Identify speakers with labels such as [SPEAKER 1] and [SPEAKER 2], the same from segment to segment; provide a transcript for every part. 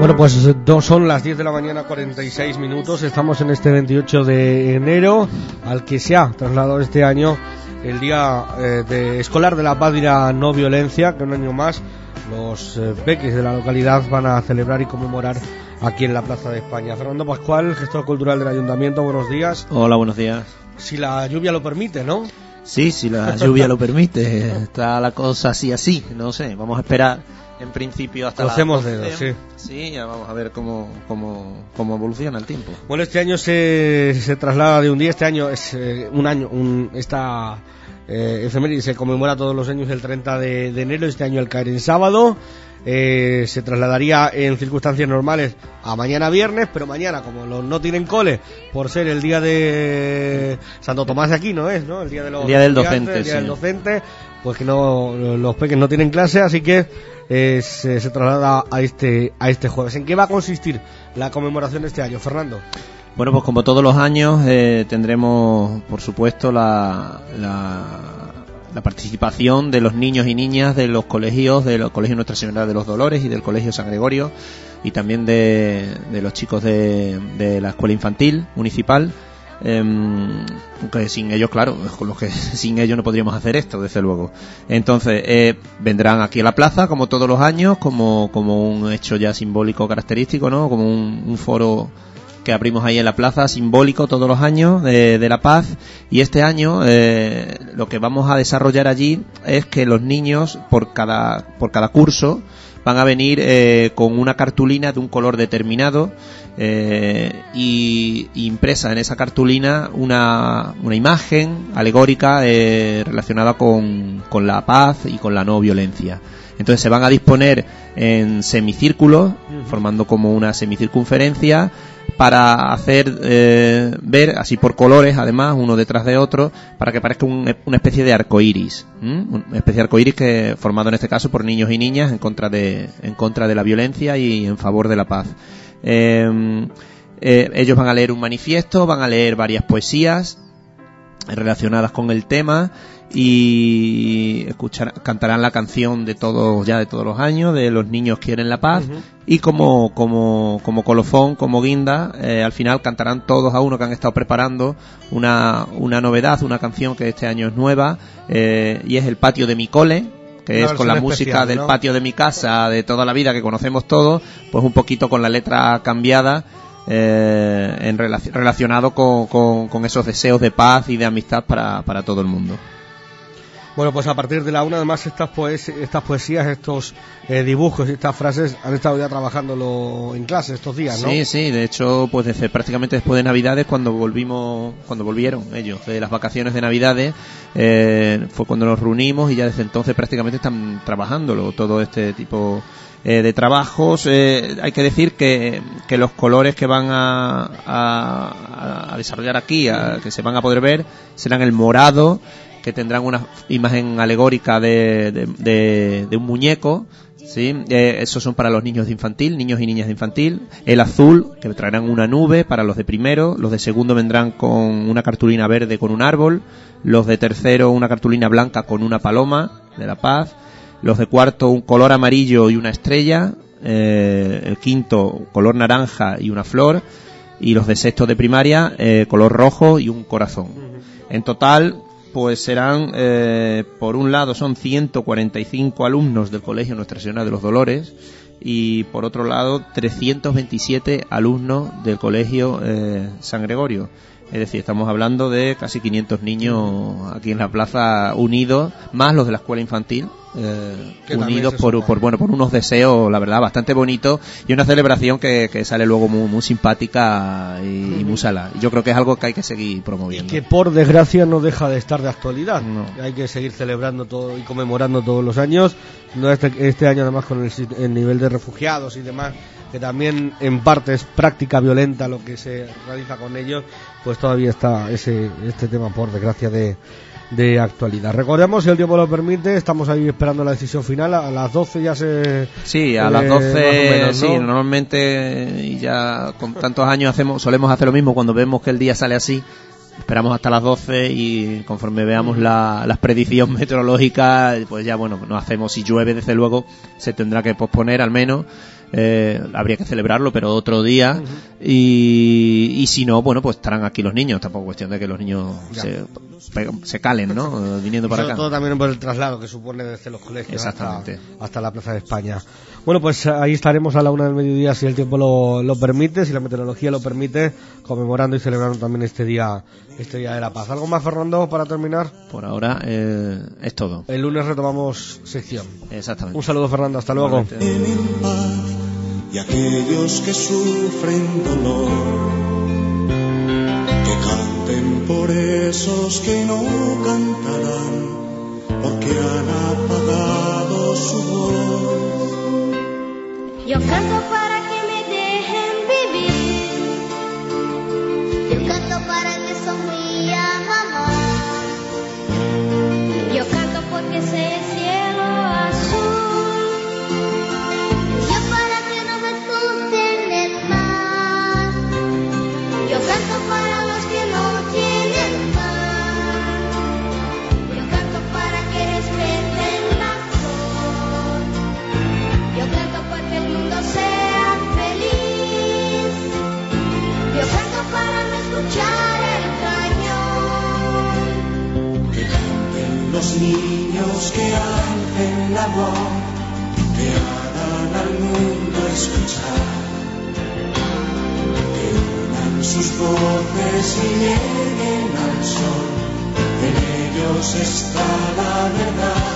[SPEAKER 1] Bueno, pues son las 10 de la mañana, 46 minutos. Estamos en este 28 de enero, al que se ha trasladado este año el Día Escolar de la Paz y la No Violencia, que un año más los peques de la localidad van a celebrar y conmemorar aquí en la Plaza de España. Fernando Pascual, gestor cultural del Ayuntamiento, buenos días.
[SPEAKER 2] Hola, buenos días.
[SPEAKER 1] Si la lluvia lo permite, ¿no?
[SPEAKER 2] Sí, si la lluvia lo permite. Está la cosa así, no sé, vamos a esperar en principio hasta las 12.
[SPEAKER 1] Dedos, sí.
[SPEAKER 2] Sí, ya vamos a ver cómo evoluciona el tiempo.
[SPEAKER 1] Bueno, este año se traslada de un día, este año es un año, esta efeméride se conmemora todos los años el 30 de enero, este año al caer en sábado. Se trasladaría en circunstancias normales a mañana viernes, pero mañana, como no tienen cole, por ser el día de Santo Tomás de Aquino, ¿no? El día del docente, el día del docente, pues que los peques no tienen clase, así que se traslada a este jueves. ¿En qué va a consistir la conmemoración de este año, Fernando?
[SPEAKER 2] Bueno, pues como todos los años tendremos, por supuesto, la participación de los niños y niñas de los colegios Nuestra Señora de los Dolores y del Colegio San Gregorio, y también de los chicos de la Escuela Infantil Municipal, que sin ellos, claro, sin ellos no podríamos hacer esto, desde luego. Entonces vendrán aquí a la plaza, como todos los años, como un hecho ya simbólico característico, ¿no? Como un foro que abrimos ahí en la plaza, simbólico todos los años de la paz. Y este año lo que vamos a desarrollar allí es que los niños por cada curso van a venir con una cartulina de un color determinado y impresa en esa cartulina una imagen alegórica relacionada con la paz y con la no violencia. Entonces se van a disponer en semicírculos, formando como una semicircunferencia, para hacer ver, así por colores, además, uno detrás de otro, para que parezca una especie de arcoíris, una especie de arcoíris que formado en este caso por niños y niñas en contra de la violencia y en favor de la paz. Ellos van a leer un manifiesto, van a leer varias poesías relacionadas con el tema y cantarán la canción de todos los años, de Los niños quieren la paz, y como colofón, como guinda, al final cantarán todos a uno, que han estado preparando una novedad, una canción que este año es nueva, y es El patio de mi cole, que es con la música especial, del patio de mi casa de toda la vida que conocemos todos, pues un poquito con la letra cambiada, relacionado con esos deseos de paz y de amistad para todo el mundo.
[SPEAKER 1] Bueno, pues a partir de la una, además, estas poesías, estos dibujos y estas frases han estado ya trabajándolo en clase estos días, ¿no? Sí,
[SPEAKER 2] de hecho, pues prácticamente después de Navidades, cuando volvieron ellos de las vacaciones de Navidades, fue cuando nos reunimos, y ya desde entonces prácticamente están trabajándolo, todo este tipo de trabajos. Hay que decir que los colores que van a desarrollar aquí, que se van a poder ver, serán el morado, que tendrán una imagen alegórica de un muñeco, ¿sí? Esos son para los niños y niñas de infantil. El azul, que traerán una nube para los de primero. Los de segundo vendrán con una cartulina verde con un árbol. Los de tercero, una cartulina blanca con una paloma de la paz. Los de cuarto, un color amarillo y una estrella. El quinto, color naranja y una flor. Y los de sexto de primaria, color rojo y un corazón. En total, pues serán, por un lado son 145 alumnos del Colegio Nuestra Señora de los Dolores, y por otro lado 327 alumnos del Colegio San Gregorio. Es decir, estamos hablando de casi 500 niños aquí en la plaza unidos, más los de la escuela infantil, unidos por unos deseos, la verdad, bastante bonitos, y una celebración que sale luego muy simpática y muy sala. Yo creo que es algo que hay que seguir promoviendo.
[SPEAKER 1] Y que por desgracia no deja de estar de actualidad. No. Hay que seguir celebrando todo y conmemorando todos los años. No este año, además, con el nivel de refugiados y demás, que también en parte es práctica violenta lo que se realiza con ellos, pues todavía está este tema, por desgracia, de actualidad. Recordemos, si el tiempo lo permite, estamos ahí esperando la decisión final. A las 12 ya se...
[SPEAKER 2] Sí, a las 12, más o menos, ¿no? Sí, normalmente, y ya con tantos años solemos hacer lo mismo cuando vemos que el día sale así. Esperamos hasta las 12 y conforme veamos las predicciones meteorológicas, pues ya, bueno, no hacemos. Si llueve, desde luego, se tendrá que posponer al menos. habría que celebrarlo, pero otro día. Y si no, bueno, pues estarán aquí los niños. Tampoco cuestión de que los niños se calen, ¿no? Viniendo para acá.
[SPEAKER 1] Todo también por el traslado que supone desde los colegios
[SPEAKER 2] exactamente
[SPEAKER 1] hasta la Plaza de España. Bueno, pues ahí estaremos a la 1 del mediodía, si el tiempo lo permite, si la meteorología lo permite, conmemorando y celebrando también este día de la paz. ¿Algo más, Fernando, para terminar?
[SPEAKER 2] Por ahora es todo.
[SPEAKER 1] El lunes retomamos sección.
[SPEAKER 2] Exactamente.
[SPEAKER 1] Un saludo, Fernando, hasta luego.
[SPEAKER 3] Y aquellos que sufren dolor, que canten por esos que no cantarán, porque han apagado su voz.
[SPEAKER 4] Yo canto para que me dejen vivir, yo canto para que sonría mamá, yo canto porque sé el cielo azul, yo para que no me asusten el mar, yo canto para los que no tienen paz, yo canto para que respeten la flor, yo canto porque el mundo sea feliz, yo canto para no escuchar el cañón.
[SPEAKER 3] Que canten los niños, que alcen la voz, que hagan al mundo escuchar, que unan sus voces y lleguen al sol, en ellos está la verdad.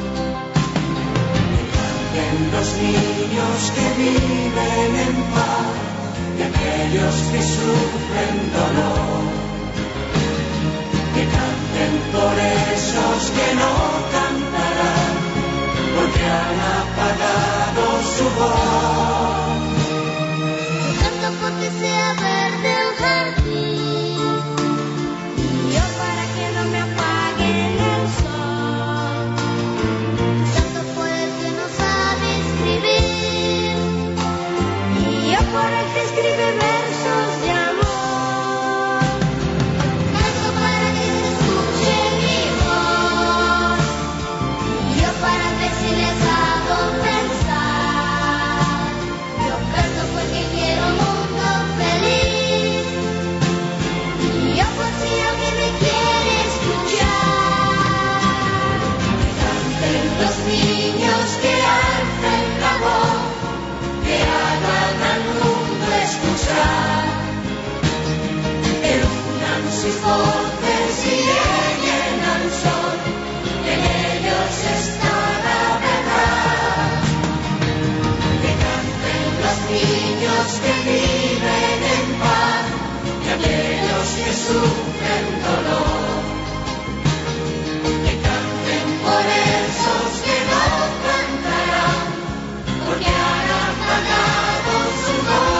[SPEAKER 3] Los niños que viven en paz y aquellos que sufren dolor, que canten por esos que no cantarán, porque han apagado su voz.
[SPEAKER 4] Canto porque sea verde el jardín, y yo para que no me apaguen el sol. Canto por el que no sabe escribir, y yo por el que escribe versos de amor. Canto para que se escuche mi voz, y yo para ver si les hago pensar. Yo canto porque quiero un mundo feliz, y yo por si alguien me quiere escuchar.
[SPEAKER 3] Canten los niños, que alcen la voz, que hagan al mundo escuchar, que unan sus voces y lleguen al sol, que en ellos está la verdad. Que canten los niños que viven en paz y aquellos que sufren dolor, que canten por esos que no cantarán, porque han apagado su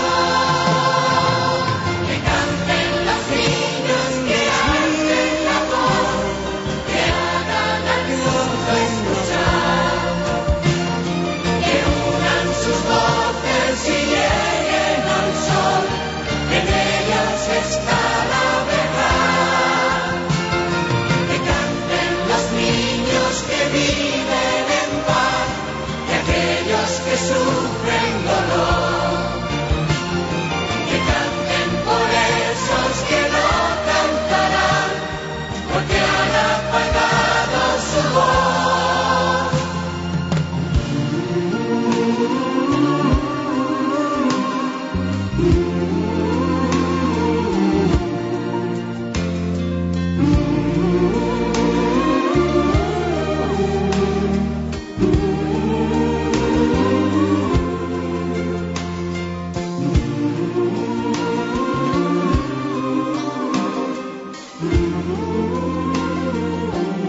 [SPEAKER 3] voz. Que canten los niños, que alcen la voz, que hagan al mundo escuchar, que unan sus voces y lleguen al sol, que en ellos está la verdad. Que canten los niños que viven en paz y aquellos que sufren dolor, que canten por esos que no cantarán, porque han apagado su voz.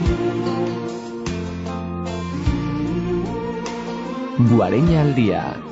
[SPEAKER 5] Guareña al día.